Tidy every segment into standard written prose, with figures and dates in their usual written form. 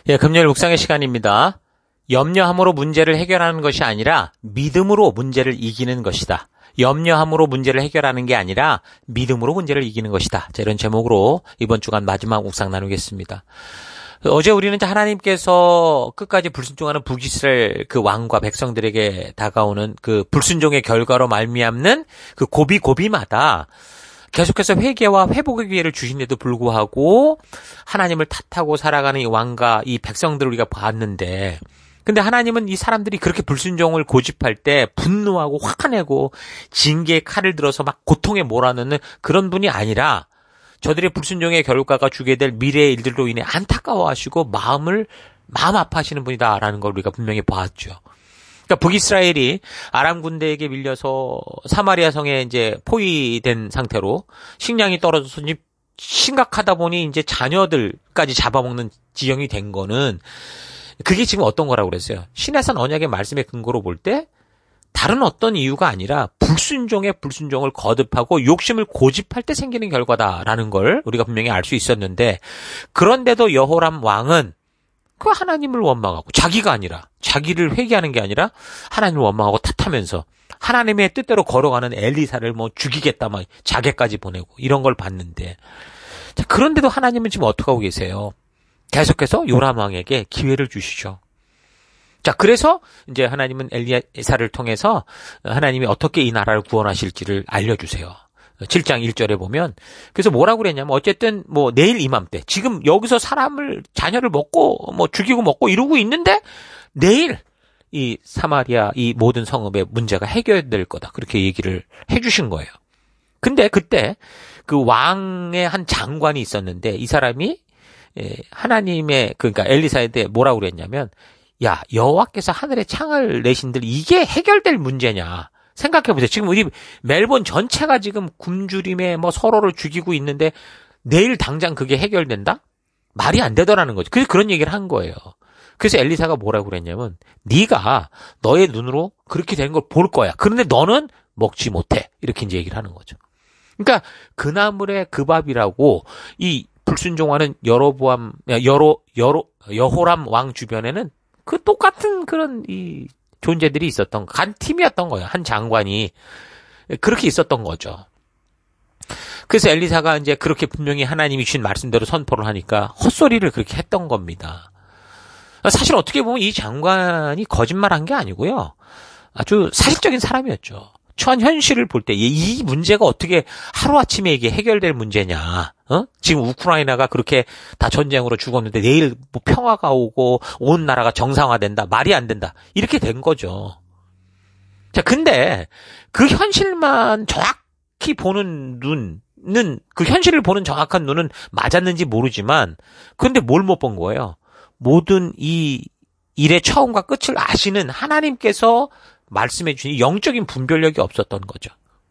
예, 금요일 묵상의 시간입니다. 염려함으로 문제를 해결하는 것이 아니라 믿음으로 문제를 이기는 것이다. 염려함으로 문제를 해결하는 게 아니라 믿음으로 문제를 이기는 것이다. 자, 이런 제목으로 이번 주간 마지막 묵상 나누겠습니다. 어제 우리는 하나님께서 끝까지 불순종하는 북이스라엘 그 왕과 백성들에게 다가오는 그 불순종의 결과로 말미암는 그 고비마다 계속해서 회개와 회복의 기회를 주신데도 불구하고 하나님을 탓하고 살아가는 이 왕과 이 백성들을 우리가 봤는데, 근데 하나님은 이 사람들이 그렇게 불순종을 고집할 때 분노하고 화가 내고 징계의 칼을 들어서 막 고통에 몰아넣는 그런 분이 아니라 저들의 불순종의 결과가 주게 될 미래의 일들로 인해 안타까워하시고 마음 아파하시는 분이다라는 걸 우리가 분명히 보았죠. 그러니까 북이스라엘이 아람 군대에게 밀려서 사마리아 성에 이제 포위된 상태로 식량이 떨어져서 심각하다 보니 이제 자녀들까지 잡아먹는 지경이 된 거는, 그게 지금 어떤 거라고 그랬어요? 시내산 언약의 말씀의 근거로 볼 때 다른 어떤 이유가 아니라 불순종의 불순종을 거듭하고 욕심을 고집할 때 생기는 결과다라는 걸 우리가 분명히 알 수 있었는데, 그런데도 여호람 왕은 그 하나님을 원망하고 자기를 회개하는 게 아니라 하나님을 원망하고 탓하면서 하나님의 뜻대로 걸어가는 엘리사를 죽이겠다 자객까지 보내고 이런 걸 봤는데, 자, 그런데도 하나님은 지금 어떻게 하고 계세요? 계속해서 요람 왕에게 기회를 주시죠. 자, 그래서 이제 하나님은 엘리사를 통해서 하나님이 어떻게 이 나라를 구원하실지를 알려주세요. 7장 1절에 보면, 그래서 뭐라고 그랬냐면, 어쨌든 내일 이맘때, 지금 여기서 자녀를 먹고 죽이고 먹고 이러고 있는데 내일 이 사마리아 이 모든 성읍의 문제가 해결될 거다, 그렇게 얘기를 해주신 거예요. 근데 그때 그 왕의 한 장관이 있었는데, 이 사람이 하나님의, 그러니까 엘리사에 대해 뭐라고 그랬냐면, 야, 여호와께서 하늘에 창을 내신들 이게 해결될 문제냐? 생각해보세요. 지금 우리 멜본 전체가 지금 굶주림에 서로를 죽이고 있는데 내일 당장 그게 해결된다? 말이 안 되더라는 거죠. 그래서 그런 얘기를 한 거예요. 그래서 엘리사가 뭐라고 그랬냐면, 네가 너의 눈으로 그렇게 된 걸 볼 거야. 그런데 너는 먹지 못해. 이렇게 이제 얘기를 하는 거죠. 그러니까 그나물의 그 밥이라고 이 불순종하는 여호람 왕 주변에는 그 똑같은 그런 이 존재들이 있었던, 간 팀이었던 거예요. 한 장관이 그렇게 있었던 거죠. 그래서 엘리사가 이제 그렇게 분명히 하나님이 주신 말씀대로 선포를 하니까 헛소리를 그렇게 했던 겁니다. 사실 어떻게 보면 이 장관이 거짓말한 게 아니고요, 아주 사실적인 사람이었죠. 처한 현실을 볼 때 이 문제가 어떻게 하루아침에 이게 해결될 문제냐. 지금 우크라이나가 그렇게 다 전쟁으로 죽었는데 내일 평화가 오고 온 나라가 정상화된다. 말이 안 된다. 이렇게 된 거죠. 자, 근데 그 현실만 정확히 보는 눈은, 그 현실을 보는 정확한 눈은 맞았는지 모르지만, 근데 뭘 못 본 거예요? 모든 이 일의 처음과 끝을 아시는 하나님께서 말씀해 주신 영적인 분별력이 없었던 거죠.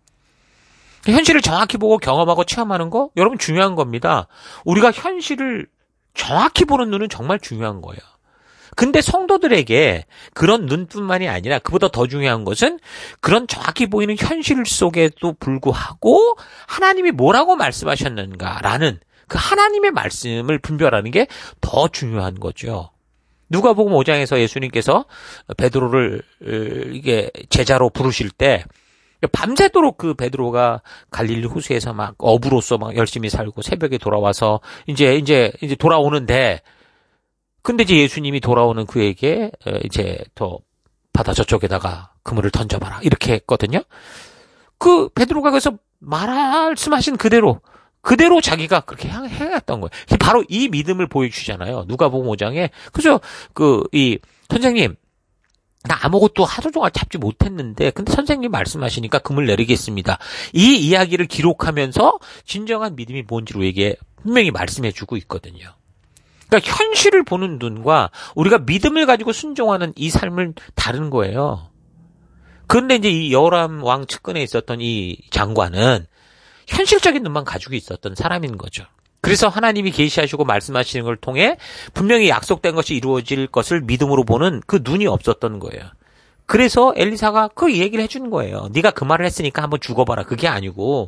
현실을 정확히 보고 경험하고 체험하는 거, 여러분 중요한 겁니다. 우리가 현실을 정확히 보는 눈은 정말 중요한 거예요. 근데 성도들에게 그런 눈뿐만이 아니라 그보다 더 중요한 것은 그런 정확히 보이는 현실 속에도 불구하고 하나님이 뭐라고 말씀하셨는가라는 그 하나님의 말씀을 분별하는 게 더 중요한 거죠. 누가복음 5장에서 예수님께서 베드로를 이게 제자로 부르실 때 밤새도록 그 베드로가 갈릴리 호수에서 막 어부로서 막 열심히 살고 새벽에 돌아와서 이제 돌아오는데, 근데 이제 예수님이 돌아오는 그에게 이제 더 바다 저쪽에다가 그물을 던져봐라 이렇게 했거든요. 그 베드로가 그래서 말씀하신 그대로 자기가 그렇게 행했던 거예요. 바로 이 믿음을 보여주잖아요. 누가복음 5장에. 그래서 이 선생님, 나 아무것도 하루 종일 잡지 못했는데, 근데 선생님 말씀하시니까 그물 내리겠습니다. 이 이야기를 기록하면서 진정한 믿음이 뭔지를 우리에게 분명히 말씀해주고 있거든요. 그러니까 현실을 보는 눈과 우리가 믿음을 가지고 순종하는 이 삶은 다른 거예요. 그런데 이제 이 여호람 왕 측근에 있었던 이 장관은 현실적인 눈만 가지고 있었던 사람인 거죠. 그래서 하나님이 계시하시고 말씀하시는 걸 통해 분명히 약속된 것이 이루어질 것을 믿음으로 보는 그 눈이 없었던 거예요. 그래서 엘리사가 그 얘기를 해준 거예요. 네가 그 말을 했으니까 한번 죽어봐라. 그게 아니고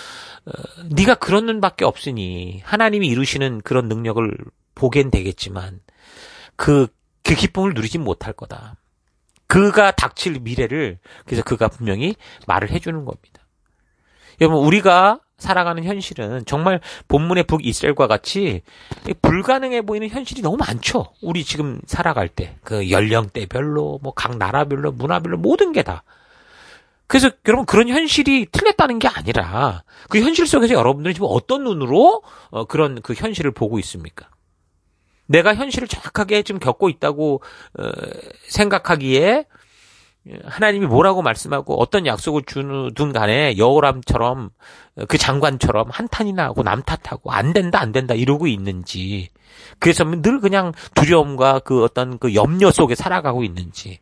네가 그런 눈밖에 없으니 하나님이 이루시는 그런 능력을 보겐 되겠지만 그 기쁨을 누리지 못할 거다. 그가 닥칠 미래를 그래서 그가 분명히 말을 해주는 겁니다. 여러분 우리가 살아가는 현실은 정말 본문의 북이스라엘과 같이 불가능해 보이는 현실이 너무 많죠. 우리 지금 살아갈 때 그 연령대별로 뭐 각 나라별로 문화별로 모든 게 다. 그래서 여러분 그런 현실이 틀렸다는 게 아니라 그 현실 속에서 여러분들이 지금 어떤 눈으로 그런 그 현실을 보고 있습니까? 내가 현실을 정확하게 지금 겪고 있다고 생각하기에 하나님이 뭐라고 말씀하고 어떤 약속을 주든 간에 여호람처럼 그 장관처럼 한탄이나 하고 남 탓하고 안 된다 이러고 있는지 그래서 늘 그냥 두려움과 그 어떤 그 염려 속에 살아가고 있는지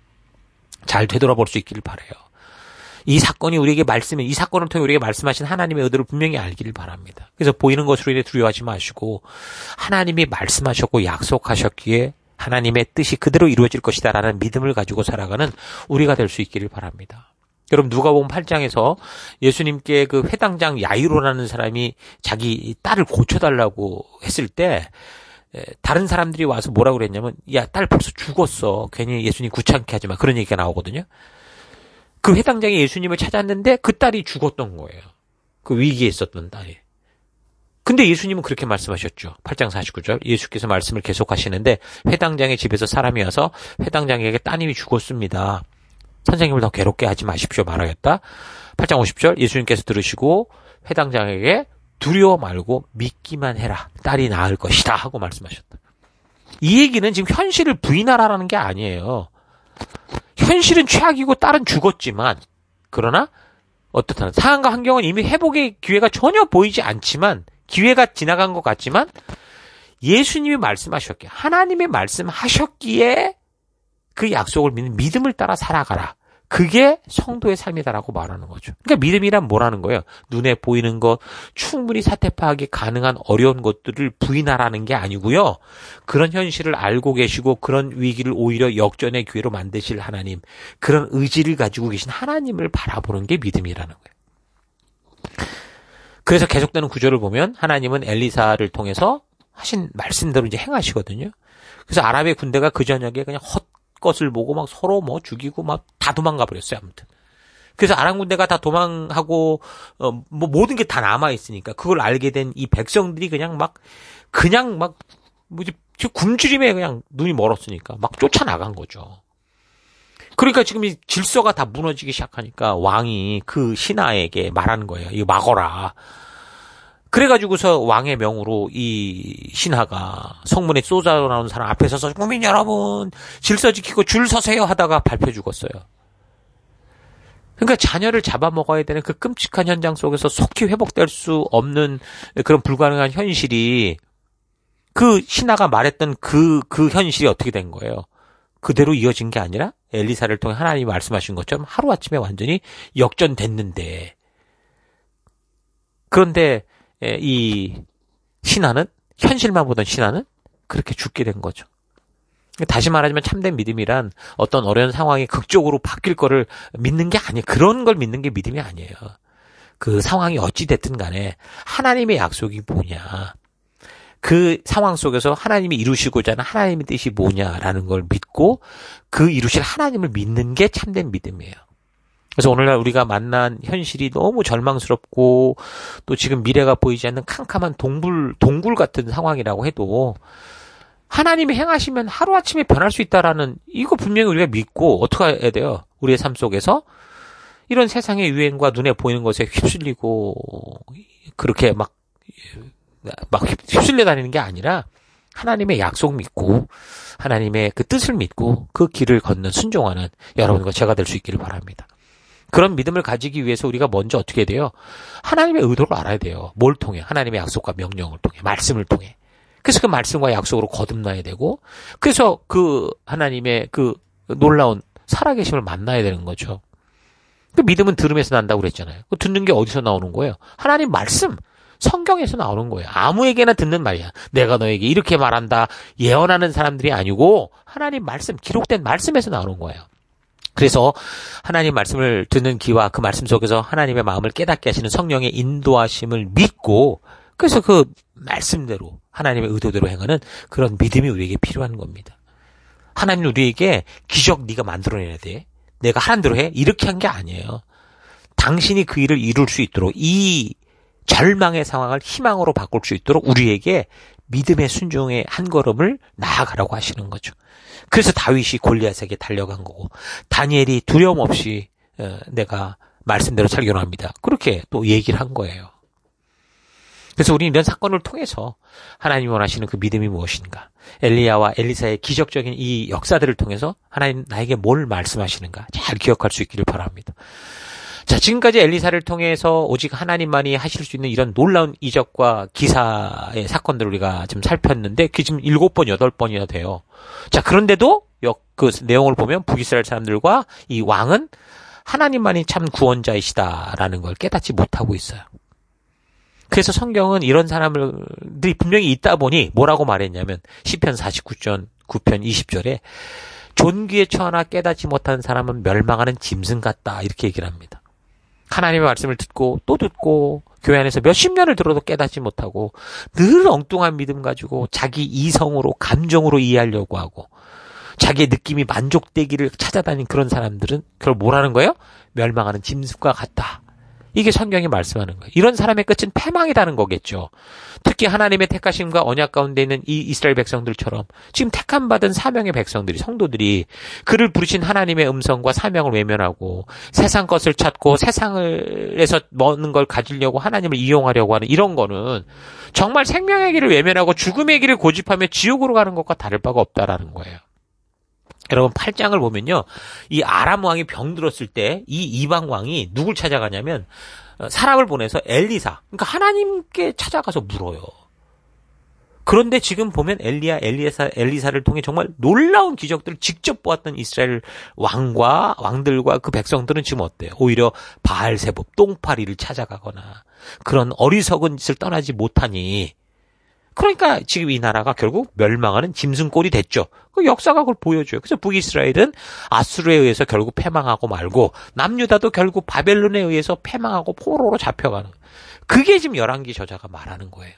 잘 되돌아볼 수 있기를 바라요. 이 사건이 우리에게 이 사건을 통해 우리에게 말씀하신 하나님의 의도를 분명히 알기를 바랍니다. 그래서 보이는 것으로 인해 두려워하지 마시고 하나님이 말씀하셨고 약속하셨기에 하나님의 뜻이 그대로 이루어질 것이다라는 믿음을 가지고 살아가는 우리가 될 수 있기를 바랍니다. 여러분 누가복음 8장에서 예수님께 그 회당장 야이로라는 사람이 자기 딸을 고쳐달라고 했을 때 다른 사람들이 와서 뭐라고 그랬냐면 야, 딸 벌써 죽었어. 괜히 예수님 귀찮게 하지 마. 그런 얘기가 나오거든요. 그 회당장이 예수님을 찾았는데 그 딸이 죽었던 거예요. 그 위기에 있었던 딸이. 근데 예수님은 그렇게 말씀하셨죠. 8장 49절 예수께서 말씀을 계속하시는데 회당장의 집에서 사람이 와서 회당장에게 따님이 죽었습니다. 선생님을 더 괴롭게 하지 마십시오 말하였다. 8장 50절 예수님께서 들으시고 회당장에게 두려워 말고 믿기만 해라. 딸이 나을 것이다 하고 말씀하셨다. 이 얘기는 지금 현실을 부인하라는 게 아니에요. 현실은 최악이고 딸은 죽었지만 그러나 어떻다 상황과 환경은 이미 회복의 기회가 전혀 보이지 않지만 기회가 지나간 것 같지만 예수님이 말씀하셨기에 하나님이 말씀하셨기에 그 약속을 믿는 믿음을 따라 살아가라. 그게 성도의 삶이다라고 말하는 거죠. 그러니까 믿음이란 뭐라는 거예요? 눈에 보이는 것, 충분히 사태 파악이 가능한 어려운 것들을 부인하라는 게 아니고요. 그런 현실을 알고 계시고 그런 위기를 오히려 역전의 기회로 만드실 하나님, 그런 의지를 가지고 계신 하나님을 바라보는 게 믿음이라는 거예요. 그래서 계속되는 구절을 보면 하나님은 엘리사를 통해서 하신 말씀대로 이제 행하시거든요. 그래서 아람의 군대가 그 저녁에 그냥 헛것을 보고 막 서로 뭐 죽이고 막 다 도망가 버렸어요. 아무튼. 그래서 아람 군대가 다 도망하고 뭐 모든 게 다 남아 있으니까 그걸 알게 된 이 백성들이 그냥 막 뭐지 굶주림에 그냥 눈이 멀었으니까 막 쫓아나간 거죠. 그러니까 지금 이 질서가 다 무너지기 시작하니까 왕이 그 신하에게 말하는 거예요. 이거 막어라. 그래가지고서 왕의 명으로 이 신하가 성문에 쏟아 나오는 사람 앞에 서서 국민 여러분 질서 지키고 줄 서세요 하다가 밟혀 죽었어요. 그러니까 자녀를 잡아먹어야 되는 그 끔찍한 현장 속에서 속히 회복될 수 없는 그런 불가능한 현실이 그 신하가 말했던 그 현실이 어떻게 된 거예요? 그대로 이어진 게 아니라 엘리사를 통해 하나님이 말씀하신 것처럼 하루아침에 완전히 역전됐는데 그런데 이 신하는 현실만 보던 신하는 그렇게 죽게 된 거죠. 다시 말하자면 참된 믿음이란 어떤 어려운 상황이 극적으로 바뀔 거를 믿는 게 아니에요. 그런 걸 믿는 게 믿음이 아니에요. 그 상황이 어찌 됐든 간에 하나님의 약속이 뭐냐. 그 상황 속에서 하나님이 이루시고자 하는 하나님의 뜻이 뭐냐라는 걸 믿고 그 이루실 하나님을 믿는 게 참된 믿음이에요. 그래서 오늘날 우리가 만난 현실이 너무 절망스럽고 또 지금 미래가 보이지 않는 캄캄한 동굴 같은 상황이라고 해도 하나님이 행하시면 하루아침에 변할 수 있다라는 이거 분명히 우리가 믿고 어떻게 해야 돼요? 우리의 삶 속에서 이런 세상의 유행과 눈에 보이는 것에 휩쓸리고 그렇게 막 휩쓸려 다니는 게 아니라 하나님의 약속 믿고 하나님의 그 뜻을 믿고 그 길을 걷는 순종하는 여러분과 제가 될 수 있기를 바랍니다. 그런 믿음을 가지기 위해서 우리가 먼저 어떻게 해야 돼요? 하나님의 의도를 알아야 돼요. 뭘 통해? 하나님의 약속과 명령을 통해, 말씀을 통해. 그래서 그 말씀과 약속으로 거듭나야 되고 그래서 그 하나님의 그 놀라운 살아계심을 만나야 되는 거죠. 그 믿음은 들음에서 난다고 그랬잖아요. 그 듣는 게 어디서 나오는 거예요? 하나님 말씀, 성경에서 나오는 거예요. 아무에게나 듣는 말이야. 내가 너에게 이렇게 말한다. 예언하는 사람들이 아니고 하나님 말씀, 기록된 말씀에서 나오는 거예요. 그래서 하나님 말씀을 듣는 귀와 그 말씀 속에서 하나님의 마음을 깨닫게 하시는 성령의 인도하심을 믿고 그래서 그 말씀대로 하나님의 의도대로 행하는 그런 믿음이 우리에게 필요한 겁니다. 하나님 우리에게 기적 네가 만들어내야 돼. 내가 하란 대로 해. 이렇게 한 게 아니에요. 당신이 그 일을 이룰 수 있도록 이 절망의 상황을 희망으로 바꿀 수 있도록 우리에게 믿음의 순종의 한 걸음을 나아가라고 하시는 거죠. 그래서 다윗이 골리앗에게 달려간 거고 다니엘이 두려움 없이 내가 말씀대로 살겨합니다. 그렇게 또 얘기를 한 거예요. 그래서 우리는 이런 사건을 통해서 하나님이 원하시는 그 믿음이 무엇인가, 엘리야와 엘리사의 기적적인 이 역사들을 통해서 하나님 나에게 뭘 말씀하시는가 잘 기억할 수 있기를 바랍니다. 자, 지금까지 엘리사를 통해서 오직 하나님만이 하실 수 있는 이런 놀라운 이적과 기사의 사건들을 우리가 지금 살폈는데 그게 지금 7번, 8번이나 돼요. 자, 그런데도 그 내용을 보면 북이스라엘 사람들과 이 왕은 하나님만이 참 구원자이시다라는 걸 깨닫지 못하고 있어요. 그래서 성경은 이런 사람들이 분명히 있다 보니 뭐라고 말했냐면 시편 49편 20절에 존귀에 처하나 깨닫지 못한 사람은 멸망하는 짐승 같다 이렇게 얘기를 합니다. 하나님의 말씀을 듣고 또 듣고 교회 안에서 몇십 년을 들어도 깨닫지 못하고 늘 엉뚱한 믿음 가지고 자기 이성으로 감정으로 이해하려고 하고 자기의 느낌이 만족되기를 찾아다니는 그런 사람들은 그걸 뭐라는 거예요? 멸망하는 짐승과 같다. 이게 성경이 말씀하는 거예요. 이런 사람의 끝은 패망이라는 거겠죠. 특히 하나님의 택하심과 언약 가운데 있는 이 이스라엘 백성들처럼 지금 택함받은 사명의 백성들이, 성도들이 그를 부르신 하나님의 음성과 사명을 외면하고 세상 것을 찾고 세상에서 먹는 걸 가지려고 하나님을 이용하려고 하는 이런 거는 정말 생명의 길을 외면하고 죽음의 길을 고집하며 지옥으로 가는 것과 다를 바가 없다라는 거예요. 여러분 8장을 보면요. 이 아람 왕이 병들었을 때 이 이방 왕이 누굴 찾아가냐면 사람을 보내서 엘리사, 그러니까 하나님께 찾아가서 물어요. 그런데 지금 보면 엘리사를 통해 정말 놀라운 기적들을 직접 보았던 이스라엘 왕들과 그 백성들은 지금 어때요? 오히려 바알세법, 똥파리를 찾아가거나 그런 어리석은 짓을 떠나지 못하니 그러니까 지금 이 나라가 결국 멸망하는 짐승꼴이 됐죠. 그 역사가 그걸 보여줘요. 그래서 북이스라엘은 아수르에 의해서 결국 패망하고 말고 남유다도 결국 바벨론에 의해서 패망하고 포로로 잡혀가는 거예요. 그게 지금 열왕기 저자가 말하는 거예요.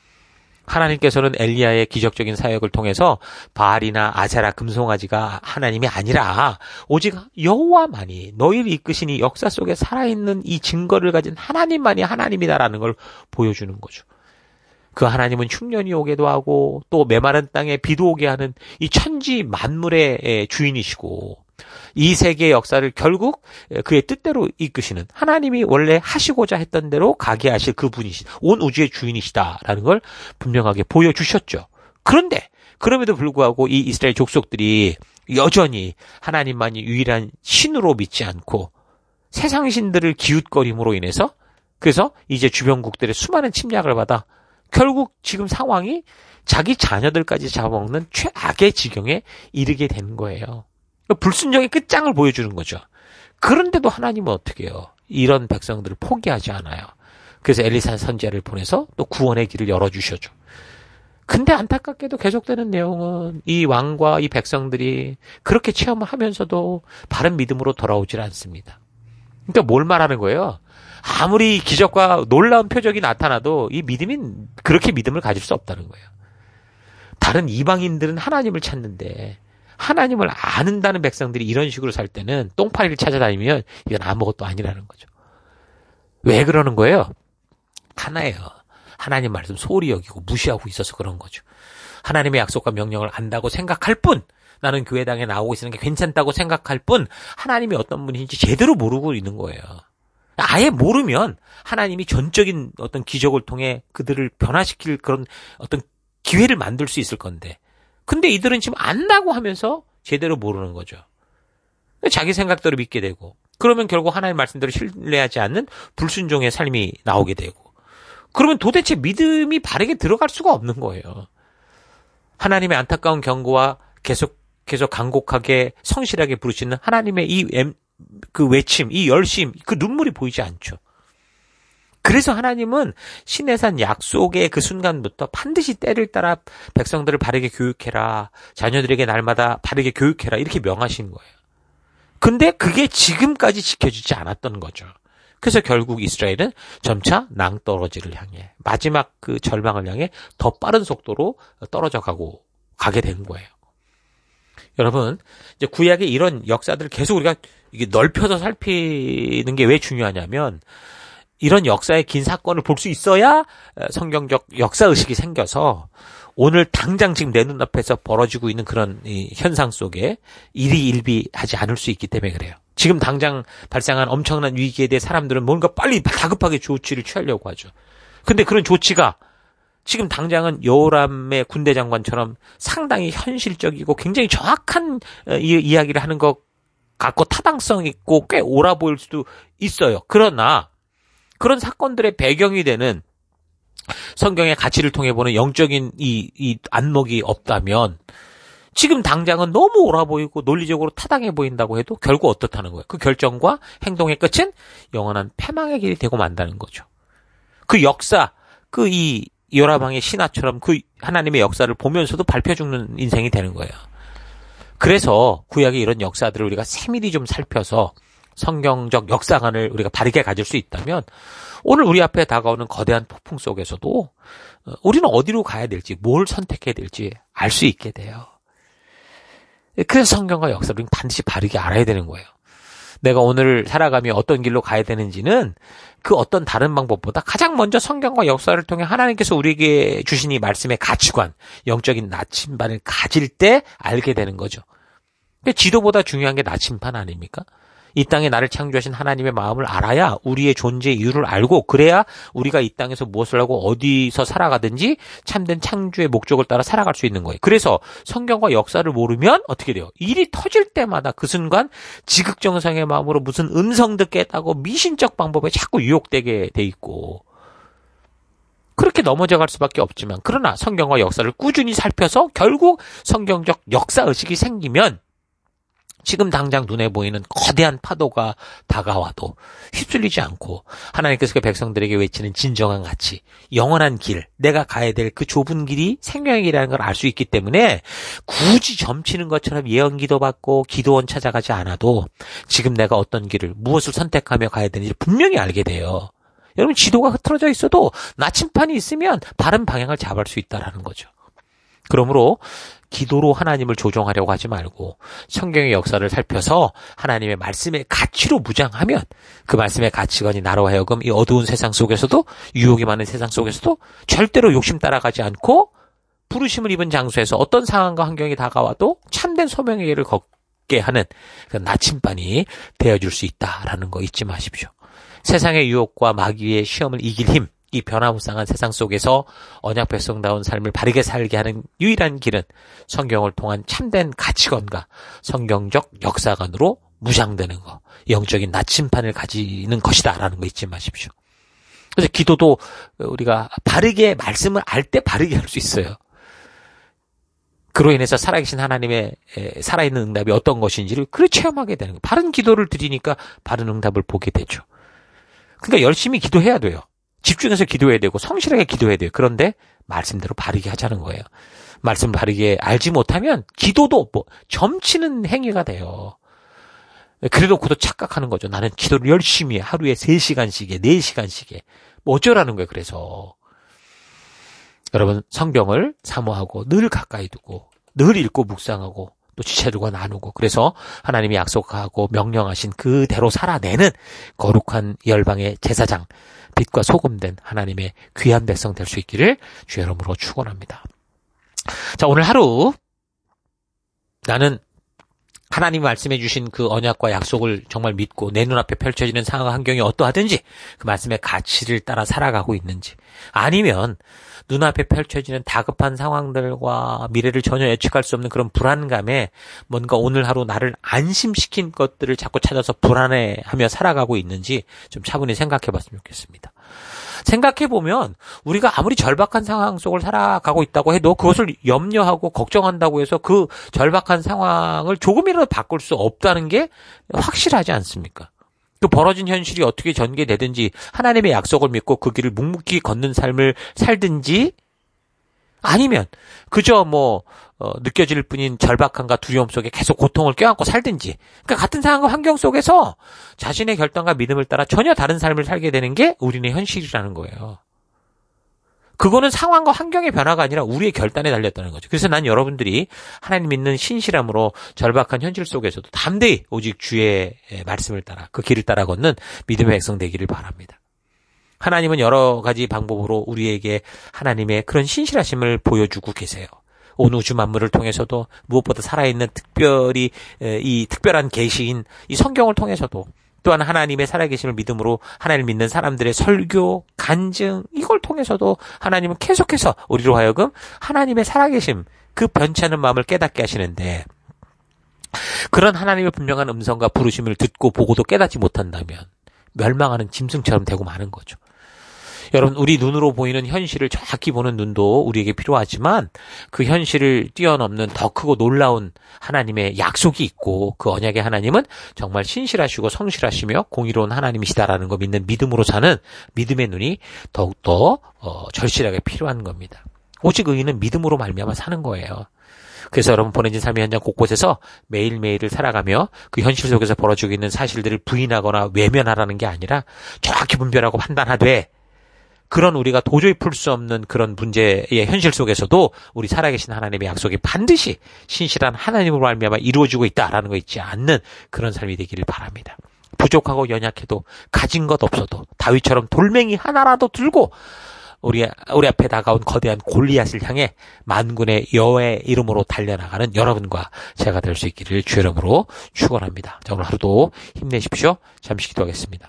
하나님께서는 엘리야의 기적적인 사역을 통해서 바알이나 아세라 금송아지가 하나님이 아니라 오직 여호와만이 너희를 이끄신 이 역사 속에 살아있는 이 증거를 가진 하나님만이 하나님이다라는 걸 보여주는 거죠. 그 하나님은 흉년이 오게도 하고 또 메마른 땅에 비도 오게 하는 이 천지 만물의 주인이시고 이 세계의 역사를 결국 그의 뜻대로 이끄시는 하나님이 원래 하시고자 했던 대로 가게 하실 그분이시다. 온 우주의 주인이시다라는 걸 분명하게 보여주셨죠. 그런데 그럼에도 불구하고 이 이스라엘 족속들이 여전히 하나님만이 유일한 신으로 믿지 않고 세상 신들을 기웃거림으로 인해서 그래서 이제 주변국들의 수많은 침략을 받아 결국 지금 상황이 자기 자녀들까지 잡아먹는 최악의 지경에 이르게 되는 거예요. 불순종의 끝장을 보여주는 거죠. 그런데도 하나님은 어떻게 해요? 이런 백성들을 포기하지 않아요. 그래서 엘리사 선지자를 보내서 또 구원의 길을 열어주셔죠. 근데 안타깝게도 계속되는 내용은 이 왕과 이 백성들이 그렇게 체험을 하면서도 바른 믿음으로 돌아오질 않습니다. 그러니까 뭘 말하는 거예요? 아무리 기적과 놀라운 표적이 나타나도 이 믿음이 그렇게 믿음을 가질 수 없다는 거예요. 다른 이방인들은 하나님을 찾는데 하나님을 아는다는 백성들이 이런 식으로 살 때는 똥파리를 찾아다니면 이건 아무것도 아니라는 거죠. 왜 그러는 거예요? 하나예요. 하나님 말씀 소홀히 여기고 무시하고 있어서 그런 거죠. 하나님의 약속과 명령을 안다고 생각할 뿐, 나는 교회당에 나오고 있는 게 괜찮다고 생각할 뿐 하나님이 어떤 분인지 제대로 모르고 있는 거예요. 아예 모르면 하나님이 전적인 어떤 기적을 통해 그들을 변화시킬 그런 어떤 기회를 만들 수 있을 건데 근데 이들은 지금 안다고 하면서 제대로 모르는 거죠. 자기 생각대로 믿게 되고 그러면 결국 하나님의 말씀대로 신뢰하지 않는 불순종의 삶이 나오게 되고 그러면 도대체 믿음이 바르게 들어갈 수가 없는 거예요. 하나님의 안타까운 경고와 계속 간곡하게 성실하게 부르시는 하나님의 그 외침, 이 열심, 그 눈물이 보이지 않죠. 그래서 하나님은 시내산 약속의 그 순간부터 반드시 때를 따라 백성들을 바르게 교육해라. 자녀들에게 날마다 바르게 교육해라. 이렇게 명하신 거예요. 근데 그게 지금까지 지켜지지 않았던 거죠. 그래서 결국 이스라엘은 점차 낭떠러지를 향해 마지막 그 절망을 향해 더 빠른 속도로 떨어져 가게 된 거예요. 여러분, 이제 구약의 이런 역사들을 계속 우리가 이게 넓혀서 살피는 게 왜 중요하냐면 이런 역사의 긴 사건을 볼 수 있어야 성경적 역사의식이 생겨서 오늘 당장 지금 내 눈앞에서 벌어지고 있는 그런 이 현상 속에 일희일비하지 않을 수 있기 때문에 그래요. 지금 당장 발생한 엄청난 위기에 대해 사람들은 뭔가 빨리 다급하게 조치를 취하려고 하죠. 근데 그런 조치가 지금 당장은 여호람의 군대 장관처럼 상당히 현실적이고 굉장히 정확한 이야기를 하는 것 같고 타당성 있고 꽤 옳아 보일 수도 있어요. 그러나 그런 사건들의 배경이 되는 성경의 가치를 통해 보는 영적인 이 안목이 없다면 지금 당장은 너무 옳아 보이고 논리적으로 타당해 보인다고 해도 결국 어떻다는 거예요. 그 결정과 행동의 끝은 영원한 패망의 길이 되고 만다는 거죠. 그 역사, 그 이 요라방의 신화처럼 그 하나님의 역사를 보면서도 밟혀 죽는 인생이 되는 거예요. 그래서 구약의 이런 역사들을 우리가 세밀히 좀 살펴서 성경적 역사관을 우리가 바르게 가질 수 있다면 오늘 우리 앞에 다가오는 거대한 폭풍 속에서도 우리는 어디로 가야 될지 뭘 선택해야 될지 알 수 있게 돼요. 그래서 성경과 역사를 반드시 바르게 알아야 되는 거예요. 내가 오늘 살아가며 어떤 길로 가야 되는지는 그 어떤 다른 방법보다 가장 먼저 성경과 역사를 통해 하나님께서 우리에게 주신 이 말씀의 가치관, 영적인 나침반을 가질 때 알게 되는 거죠. 지도보다 중요한 게 나침반 아닙니까? 이 땅에 나를 창조하신 하나님의 마음을 알아야 우리의 존재 이유를 알고 그래야 우리가 이 땅에서 무엇을 하고 어디서 살아가든지 참된 창조의 목적을 따라 살아갈 수 있는 거예요. 그래서 성경과 역사를 모르면 어떻게 돼요? 일이 터질 때마다 그 순간 지극정성의 마음으로 무슨 음성 듣겠다고 미신적 방법에 자꾸 유혹되게 돼 있고 그렇게 넘어져 갈 수밖에 없지만 그러나 성경과 역사를 꾸준히 살펴서 결국 성경적 역사의식이 생기면 지금 당장 눈에 보이는 거대한 파도가 다가와도 휩쓸리지 않고 하나님께서 그 백성들에게 외치는 진정한 가치, 영원한 길, 내가 가야 될 그 좁은 길이 생명의 길이라는 걸 알 수 있기 때문에 굳이 점치는 것처럼 예언기도 받고 기도원 찾아가지 않아도 지금 내가 어떤 길을 무엇을 선택하며 가야 되는지 분명히 알게 돼요. 여러분 지도가 흐트러져 있어도 나침판이 있으면 바른 방향을 잡을 수 있다는 거죠. 그러므로 기도로 하나님을 조종하려고 하지 말고 성경의 역사를 살펴서 하나님의 말씀의 가치로 무장하면 그 말씀의 가치관이 나로 하여금 이 어두운 세상 속에서도 유혹이 많은 세상 속에서도 절대로 욕심 따라가지 않고 부르심을 입은 장소에서 어떤 상황과 환경이 다가와도 참된 소명의 길을 걷게 하는 그 나침반이 되어줄 수 있다라는 거 잊지 마십시오. 세상의 유혹과 마귀의 시험을 이길 힘, 이 변화무쌍한 세상 속에서 언약 백성다운 삶을 바르게 살게 하는 유일한 길은 성경을 통한 참된 가치관과 성경적 역사관으로 무장되는 것, 영적인 나침판을 가지는 것이다라는 거 잊지 마십시오. 그래서 기도도 우리가 바르게 말씀을 알 때 바르게 할 수 있어요. 그로 인해서 살아계신 하나님의 살아있는 응답이 어떤 것인지를 그래 체험하게 되는 거예요. 바른 기도를 드리니까 바른 응답을 보게 되죠. 그러니까 열심히 기도해야 돼요. 집중해서 기도해야 되고 성실하게 기도해야 돼요. 그런데 말씀대로 바르게 하자는 거예요. 말씀 바르게 알지 못하면 기도도 점치는 행위가 돼요. 그래놓고도 착각하는 거죠. 나는 기도를 열심히 해. 하루에 3시간씩에 4시간씩에. 어쩌라는 거예요. 그래서 여러분 성경을 사모하고 늘 가까이 두고 늘 읽고 묵상하고 또 지체들과 나누고 그래서 하나님이 약속하고 명령하신 그대로 살아내는 거룩한 열방의 제사장 빛과 소금된 하나님의 귀한 백성 될 수 있기를 주의 이름으로 축원합니다. 자, 오늘 하루 나는 하나님 말씀해 주신 그 언약과 약속을 정말 믿고 내 눈앞에 펼쳐지는 상황 환경이 어떠하든지 그 말씀의 가치를 따라 살아가고 있는지 아니면 눈앞에 펼쳐지는 다급한 상황들과 미래를 전혀 예측할 수 없는 그런 불안감에 뭔가 오늘 하루 나를 안심시킨 것들을 자꾸 찾아서 불안해하며 살아가고 있는지 좀 차분히 생각해 봤으면 좋겠습니다. 생각해보면 우리가 아무리 절박한 상황 속을 살아가고 있다고 해도 그것을 염려하고 걱정한다고 해서 그 절박한 상황을 조금이라도 바꿀 수 없다는 게 확실하지 않습니까? 그 벌어진 현실이 어떻게 전개되든지 하나님의 약속을 믿고 그 길을 묵묵히 걷는 삶을 살든지 아니면 그저 느껴질 뿐인 절박함과 두려움 속에 계속 고통을 껴안고 살든지, 그러니까 같은 상황과 환경 속에서 자신의 결단과 믿음을 따라 전혀 다른 삶을 살게 되는 게 우리의 현실이라는 거예요. 그거는 상황과 환경의 변화가 아니라 우리의 결단에 달렸다는 거죠. 그래서 난 여러분들이 하나님 믿는 신실함으로 절박한 현실 속에서도 담대히 오직 주의 말씀을 따라 그 길을 따라 걷는 믿음의 백성 되기를 바랍니다. 하나님은 여러 가지 방법으로 우리에게 하나님의 그런 신실하심을 보여주고 계세요. 온 우주 만물을 통해서도, 무엇보다 살아있는 특별히 이 특별한 계시인 이 성경을 통해서도, 또한 하나님의 살아계심을 믿음으로 하나님을 믿는 사람들의 설교, 간증, 이걸 통해서도 하나님은 계속해서 우리로 하여금 하나님의 살아계심, 그 변치 않은 마음을 깨닫게 하시는데, 그런 하나님의 분명한 음성과 부르심을 듣고 보고도 깨닫지 못한다면 멸망하는 짐승처럼 되고 마는 거죠. 여러분, 우리 눈으로 보이는 현실을 정확히 보는 눈도 우리에게 필요하지만 그 현실을 뛰어넘는 더 크고 놀라운 하나님의 약속이 있고, 그 언약의 하나님은 정말 신실하시고 성실하시며 공의로운 하나님이시다라는 거 믿는 믿음으로 사는 믿음의 눈이 더욱더 절실하게 필요한 겁니다. 오직 의인은 믿음으로 말미암아 사는 거예요. 그래서 여러분, 보내진 삶의 현장 곳곳에서 매일매일을 살아가며 그 현실 속에서 벌어지고 있는 사실들을 부인하거나 외면하라는 게 아니라 정확히 분별하고 판단하되, 그런 우리가 도저히 풀 수 없는 그런 문제의 현실 속에서도 우리 살아계신 하나님의 약속이 반드시 신실한 하나님으로 말미암아 이루어지고 있다라는 거 잊지 않는 그런 삶이 되기를 바랍니다. 부족하고 연약해도, 가진 것 없어도 다윗처럼 돌멩이 하나라도 들고 우리 앞에 다가온 거대한 골리앗을 향해 만군의 여호와의 이름으로 달려나가는 여러분과 제가 될 수 있기를 주의 이름으로 축원합니다. 자, 오늘 하루도 힘내십시오. 잠시 기도하겠습니다.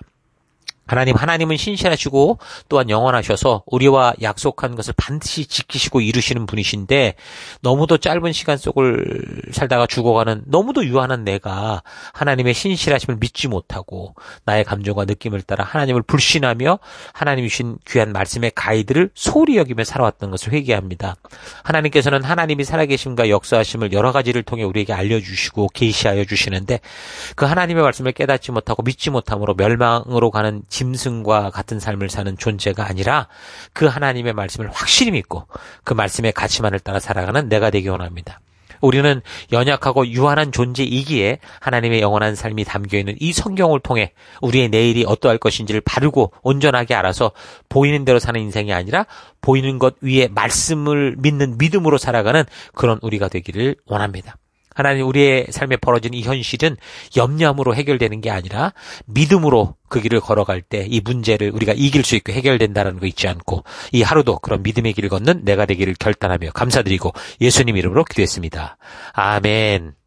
하나님은 신실하시고 또한 영원하셔서 우리와 약속한 것을 반드시 지키시고 이루시는 분이신데, 너무도 짧은 시간 속을 살다가 죽어가는 너무도 유한한 내가 하나님의 신실하심을 믿지 못하고 나의 감정과 느낌을 따라 하나님을 불신하며 하나님이 주신 귀한 말씀의 가이드를 소홀히 여기며 살아왔던 것을 회개합니다. 하나님께서는 하나님이 살아계심과 역사하심을 여러 가지를 통해 우리에게 알려주시고 계시하여 주시는데, 그 하나님의 말씀을 깨닫지 못하고 믿지 못함으로 멸망으로 가는 짐승과 같은 삶을 사는 존재가 아니라 그 하나님의 말씀을 확실히 믿고 그 말씀의 가치만을 따라 살아가는 내가 되기 원합니다. 우리는 연약하고 유한한 존재이기에 하나님의 영원한 삶이 담겨있는 이 성경을 통해 우리의 내일이 어떠할 것인지를 바르고 온전하게 알아서 보이는 대로 사는 인생이 아니라 보이는 것 위에 말씀을 믿는 믿음으로 살아가는 그런 우리가 되기를 원합니다. 하나님, 우리의 삶에 벌어진 이 현실은 염려함으로 해결되는 게 아니라 믿음으로 그 길을 걸어갈 때 이 문제를 우리가 이길 수 있고 해결된다는 거 잊지 않고 이 하루도 그런 믿음의 길을 걷는 내가 되기를 결단하며 감사드리고 예수님 이름으로 기도했습니다. 아멘.